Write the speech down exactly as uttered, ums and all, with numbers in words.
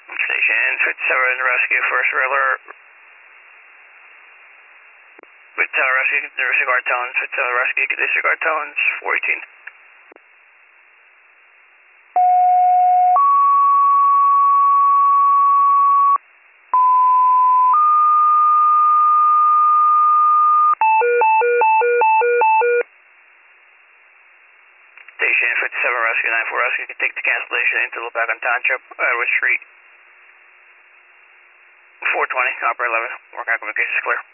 Station fifty-seven rescue, first alert. fifty-seven rescue, disregard tones. fifty-seven rescue, disregard tones. four eighteen. Station fifty-seven rescue, nine four rescue, can take the cancellation into the back on Township, Edward Street. four twenty, operator eleven, work out communications clear.